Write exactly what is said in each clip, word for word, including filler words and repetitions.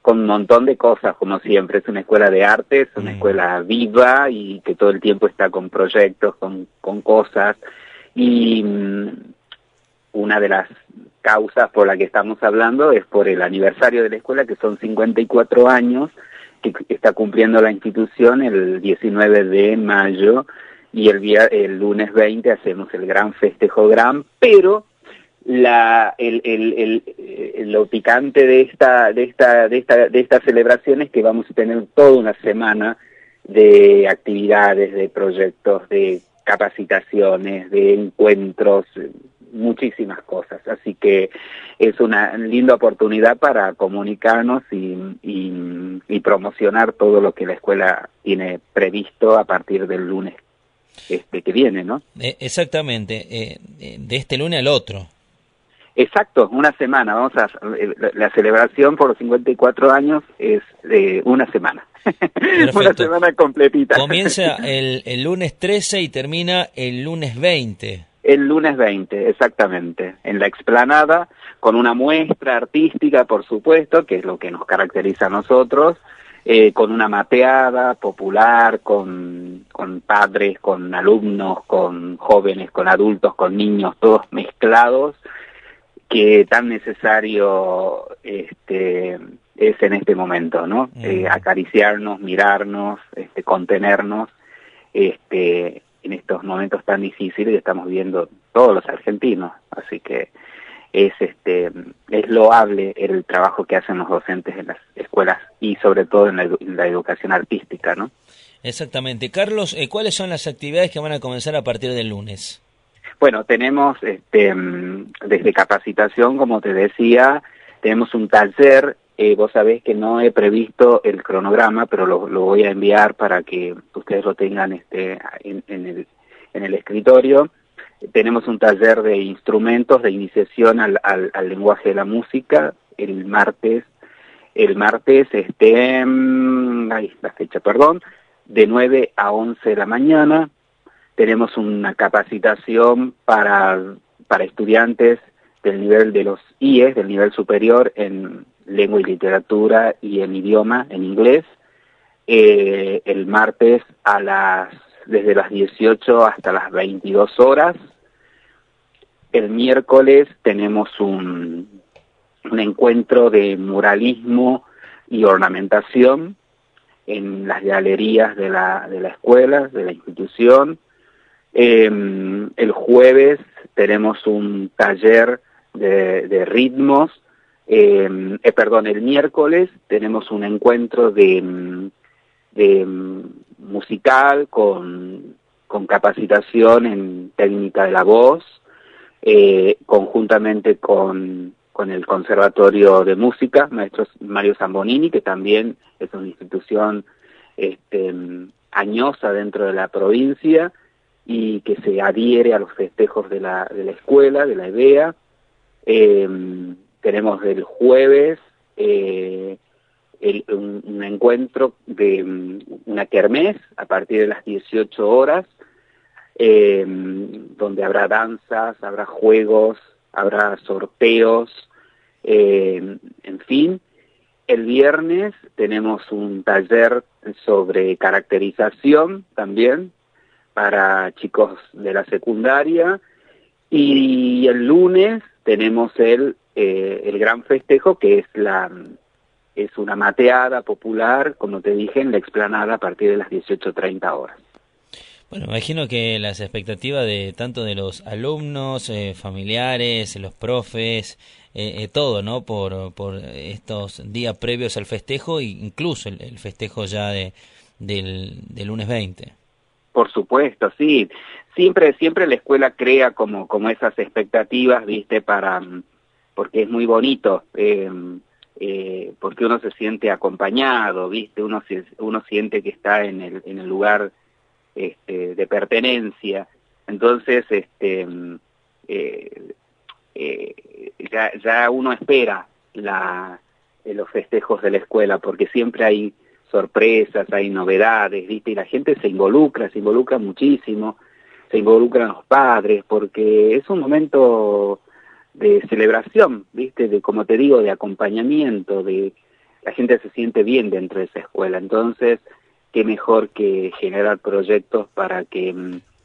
con un montón de cosas, como siempre. Es una escuela de arte, es una mm. escuela viva y que todo el tiempo está con proyectos, con, con cosas. Y um, una de las causas por la que estamos hablando es por el aniversario de la escuela, que son cincuenta y cuatro años, que está cumpliendo la institución el diecinueve de mayo, y el, día, el lunes veinte hacemos el gran festejo gran, pero la el, el, el, el lo picante de esta de esta de esta de esta celebración es que vamos a tener toda una semana de actividades, de proyectos, de capacitaciones, de encuentros, muchísimas cosas. Así que es una linda oportunidad para comunicarnos y, y, y promocionar todo lo que la escuela tiene previsto a partir del lunes este que viene, ¿no? Eh, exactamente, eh, de este lunes al otro. Exacto, una semana. Vamos a la celebración por los cincuenta y cuatro años es de una semana. Una semana completita. Comienza el, el lunes trece y termina el lunes veinte. El lunes veinte, exactamente, en la explanada, con una muestra artística, por supuesto, que es lo que nos caracteriza a nosotros, eh, con una mateada popular, con, con padres, con alumnos, con jóvenes, con adultos, con niños, todos mezclados, que tan necesario este es en este momento, ¿no? Mm. Eh, acariciarnos, mirarnos, este, contenernos, este, en estos momentos tan difíciles que estamos viendo todos los argentinos. Así que es este es loable el trabajo que hacen los docentes en las escuelas y sobre todo en la, en la educación artística, ¿no? Exactamente. Carlos, eh, ¿cuáles son las actividades que van a comenzar a partir del lunes? Bueno, tenemos este desde capacitación, como te decía, tenemos un taller, eh, vos sabés que no he previsto el cronograma, pero lo, lo voy a enviar para que ustedes lo tengan este en, en el en el escritorio. Tenemos un taller de instrumentos de iniciación al, al, al lenguaje de la música el martes, el martes este, ay, la fecha, perdón, de nueve a once de la mañana. Tenemos una capacitación para, para estudiantes del nivel de los I E S, del nivel superior en lengua y literatura y en idioma, en inglés, eh, el martes a las, desde las dieciocho hasta las veintidós horas. El miércoles tenemos un, un encuentro de muralismo y ornamentación en las galerías de la, de la escuela, de la institución. Eh, el jueves tenemos un taller de, de ritmos, eh, eh, perdón, el miércoles tenemos un encuentro de, de musical con, con capacitación en técnica de la voz, eh, conjuntamente con, con el Conservatorio de Música, maestro Mario Zambonini, que también es una institución este, añosa dentro de la provincia, y que se adhiere a los festejos de la, de la escuela, de la E B E A. Eh, tenemos el jueves eh, el, un, un encuentro de um, una kermés a partir de las dieciocho horas, eh, donde habrá danzas, habrá juegos, habrá sorteos, eh, en fin. El viernes tenemos un taller sobre caracterización también, para chicos de la secundaria, y el lunes tenemos el eh, el gran festejo, que es la es una mateada popular, como te dije, en la explanada a partir de las dieciocho treinta horas. Bueno, me imagino que las expectativas de tanto de los alumnos, eh, familiares, los profes, eh, eh, todo, ¿no? Por por estos días previos al festejo e incluso el, el festejo ya de del, del lunes veinte. Por supuesto, sí. Siempre, siempre la escuela crea como, como esas expectativas, viste, para, porque es muy bonito, eh, eh, porque uno se siente acompañado, viste, uno uno siente que está en el, en el lugar este, de pertenencia. Entonces, este, eh, eh, ya, ya uno espera la, eh, los festejos de la escuela, porque siempre hay sorpresas, hay novedades, ¿viste? Y la gente se involucra, se involucra muchísimo, se involucran los padres, porque es un momento de celebración, ¿viste? De, como te digo, de acompañamiento, de, la gente se siente bien dentro de esa escuela. Entonces, qué mejor que generar proyectos para que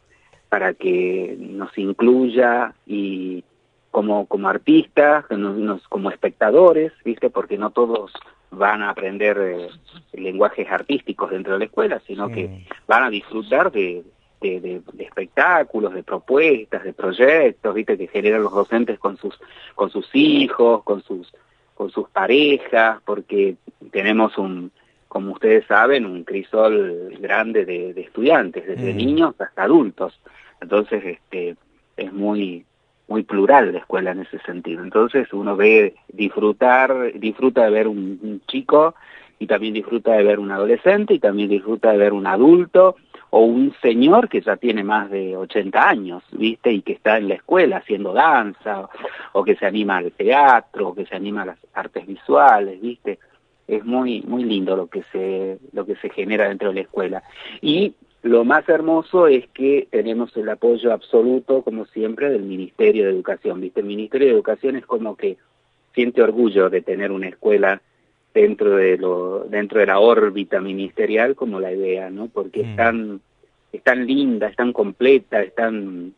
para que nos incluya y como como artistas, nos, nos, como espectadores, ¿viste? Porque no todos van a aprender eh, lenguajes artísticos dentro de la escuela, sino que mm. van a disfrutar de, de, de, de espectáculos, de propuestas, de proyectos, ¿viste? Que generan los docentes con sus con sus hijos, con sus con sus parejas, porque tenemos un, como ustedes saben, un crisol grande de, de estudiantes, desde mm. niños hasta adultos. Entonces, este, es muy muy plural la escuela en ese sentido. Entonces uno ve disfrutar, disfruta de ver un, un chico y también disfruta de ver un adolescente y también disfruta de ver un adulto o un señor que ya tiene más de ochenta años, ¿viste? Y que está en la escuela haciendo danza o, o que se anima al teatro o que se anima a las artes visuales, ¿viste? Es muy muy lindo lo que se lo que se genera dentro de la escuela. Y lo más hermoso es que tenemos el apoyo absoluto, como siempre, del Ministerio de Educación, ¿viste? El Ministerio de Educación es como que siente orgullo de tener una escuela dentro de lo dentro de la órbita ministerial como la idea, ¿no? Porque mm. es tan es tan linda, es tan completa, es tan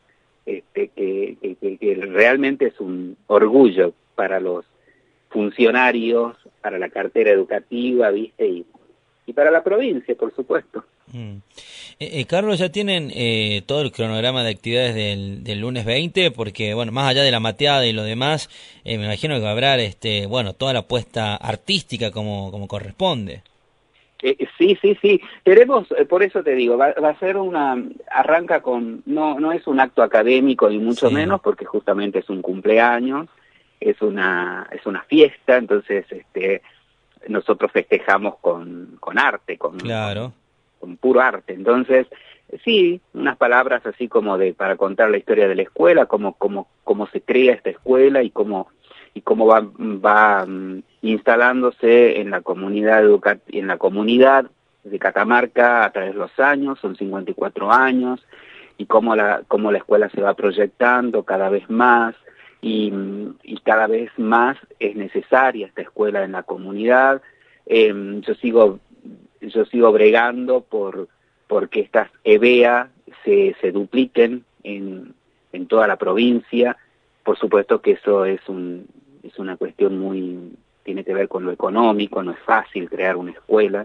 este que, que, que realmente es un orgullo para los funcionarios, para la cartera educativa, ¿viste? Y, y para la provincia, por supuesto. Mm. Eh, eh, Carlos, ¿ya tienen eh, todo el cronograma de actividades del, del lunes veinte? Porque, bueno, más allá de la mateada y lo demás, eh, me imagino que habrá, este, bueno, toda la apuesta artística como, como corresponde. Eh, sí, sí, sí. Tenemos, eh, por eso te digo, va, va a ser una, arranca con, no, no es un acto académico ni mucho sí. menos, porque justamente es un cumpleaños, es una, es una fiesta, entonces, este, nosotros festejamos con, con arte, con, claro. con con puro arte. Entonces, sí, unas palabras así como de para contar la historia de la escuela, cómo cómo cómo se crea esta escuela y cómo y cómo va va um, instalándose en la comunidad educa en la comunidad de Catamarca a través de los años, son cincuenta y cuatro años, y cómo la cómo la escuela se va proyectando cada vez más y y cada vez más es necesaria esta escuela en la comunidad. Eh, yo sigo yo sigo bregando por porque estas E B E A se, se dupliquen en, en toda la provincia. Por supuesto que eso es un es una cuestión muy, tiene que ver con lo económico, no es fácil crear una escuela,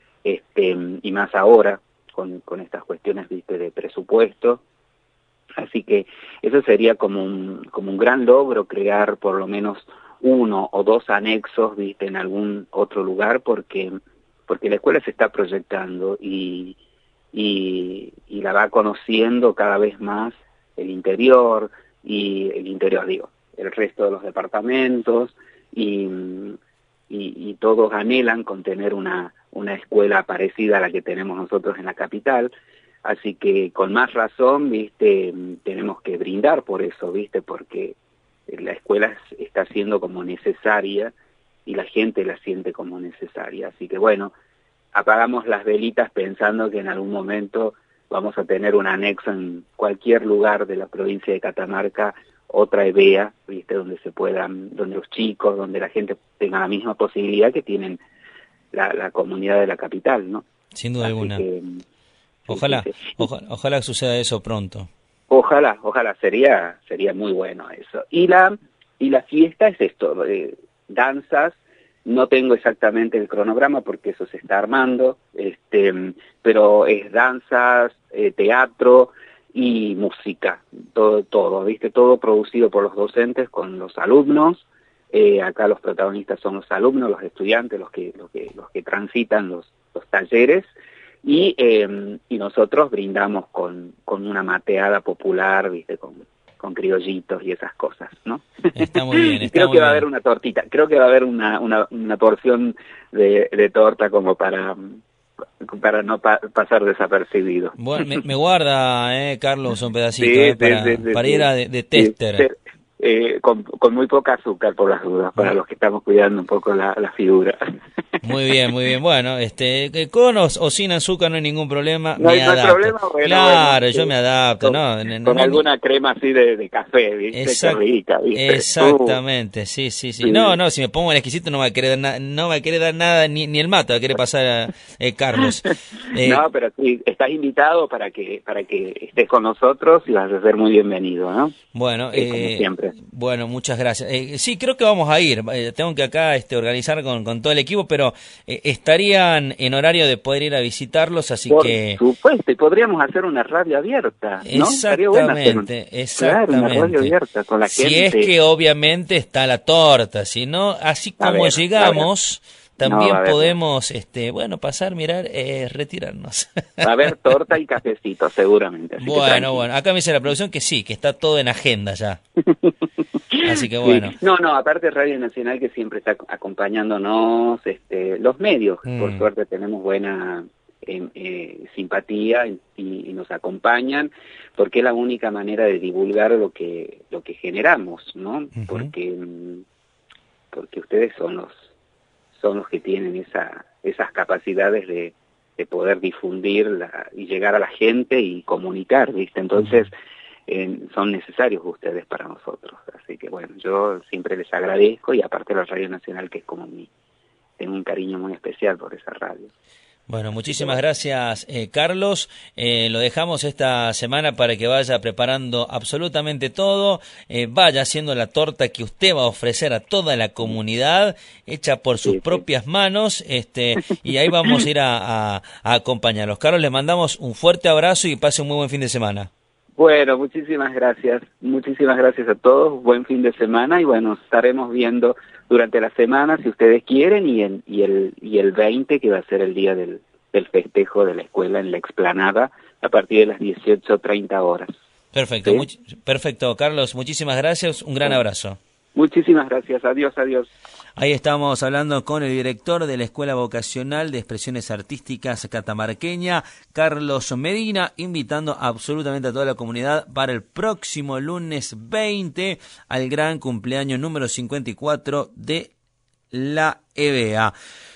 este y más ahora con, con estas cuestiones, viste, de presupuesto. Así que eso sería como un, como un gran logro, crear por lo menos uno o dos anexos, viste, en algún otro lugar, porque porque la escuela se está proyectando y, y, y la va conociendo cada vez más el interior, y el interior, digo, el resto de los departamentos, y, y, y todos anhelan con tener una, una escuela parecida a la que tenemos nosotros en la capital, así que con más razón, viste, tenemos que brindar por eso, viste, porque la escuela está siendo como necesaria, y la gente la siente como necesaria. Así que bueno, apagamos las velitas pensando que en algún momento vamos a tener un anexo en cualquier lugar de la provincia de Catamarca, otra E B E A, ¿viste? Donde se puedan, donde los chicos, donde la gente tenga la misma posibilidad que tienen la, la comunidad de la capital, ¿no? Sin duda Así alguna. Que, ojalá, sí, sí, sí. ojalá, ojalá que suceda eso pronto. Ojalá, ojalá, sería sería muy bueno eso. Y la y la fiesta es esto, eh, danzas, no tengo exactamente el cronograma porque eso se está armando, este, pero es danzas, eh, teatro y música, todo, todo, viste, todo producido por los docentes con los alumnos. Eh, acá los protagonistas son los alumnos, los estudiantes, los que los que los que transitan los los talleres. Y, eh, y nosotros brindamos con, con una mateada popular, viste, con, con criollitos y esas cosas, ¿no? Está muy bien, está creo muy que va a bien. haber una tortita, creo que va a haber una, una, una porción de, de torta como para, para no pa pasar desapercibido. Bueno, me, me guarda, eh, Carlos, un pedacito, sí, eh, para, sí, sí, para sí, ir a de, de tester. Sí, eh, con, con muy poca azúcar por las dudas, para los que estamos cuidando un poco la, la figura. Muy bien, muy bien. Bueno, este, con o, o sin azúcar no hay ningún problema. No me hay, no hay adapto. problema. Bueno, Claro, bueno, yo sí. me adapto, Con, ¿no? No, con no hay- alguna crema así de, de café, ¿viste? Exact- Qué rica, ¿viste? Exactamente, sí, sí, sí. Uh, No, sí. no, si me pongo el exquisito no va a querer dar, na- no va a querer dar nada, ni, ni el mate va a querer pasar a eh, Carlos. Eh, No, pero sí, estás invitado para que para que estés con nosotros y vas a ser muy bienvenido, ¿no? Bueno, Eh, como eh, siempre. bueno, muchas gracias. Eh, sí, creo que vamos a ir. Eh, tengo que acá este, organizar con, con todo el equipo, pero eh, estarían en horario de poder ir a visitarlos, así Por que... supuesto, y podríamos hacer una radio abierta, ¿no? Estaría bueno hacer un- Exactamente, Claro, una radio exactamente. abierta con la Si gente. es que obviamente está la torta, si no, así A como ver, llegamos, No, también va a haber, podemos, este, bueno, pasar, mirar, eh, retirarnos. va a haber torta y cafecito, seguramente. Así que Bueno, tranquilo. bueno, acá me dice la producción que sí, que está todo en agenda ya. Así que Sí. bueno. No, no, aparte Radio Nacional que siempre está acompañándonos, este, los medios, Mm. por suerte tenemos buena eh, eh, simpatía y, y nos acompañan, porque es la única manera de divulgar lo que lo que generamos, ¿no? Ujú. Porque mm, porque ustedes son los son los que tienen esa esas capacidades de, de poder difundir la, y llegar a la gente y comunicar, ¿viste? Entonces eh, son necesarios ustedes para nosotros, así que bueno, yo siempre les agradezco y aparte la Radio Nacional que es como mi, tengo un cariño muy especial por esa radio. Bueno, muchísimas gracias, eh, Carlos. Eh, lo dejamos esta semana para que vaya preparando absolutamente todo. Eh, vaya haciendo la torta que usted va a ofrecer a toda la comunidad, hecha por sus Sí, sí. propias manos. Este, y ahí vamos a ir a, a, a acompañarlos. Carlos, le mandamos un fuerte abrazo y pase un muy buen fin de semana. Bueno, muchísimas gracias, muchísimas gracias a todos, buen fin de semana y bueno, estaremos viendo durante la semana si ustedes quieren y el, y el, y el veinte que va a ser el día del, del festejo de la escuela en la explanada a partir de las dieciocho treinta horas. Perfecto, ¿Sí? much- perfecto, Carlos, muchísimas gracias, un gran abrazo. Muchísimas gracias, adiós, adiós. Ahí estamos hablando con el director de la Escuela Vocacional de Expresiones Artísticas Catamarqueña, Carlos Medina, invitando absolutamente a toda la comunidad para el próximo lunes veinte al gran cumpleaños número cincuenta y cuatro de la E B A.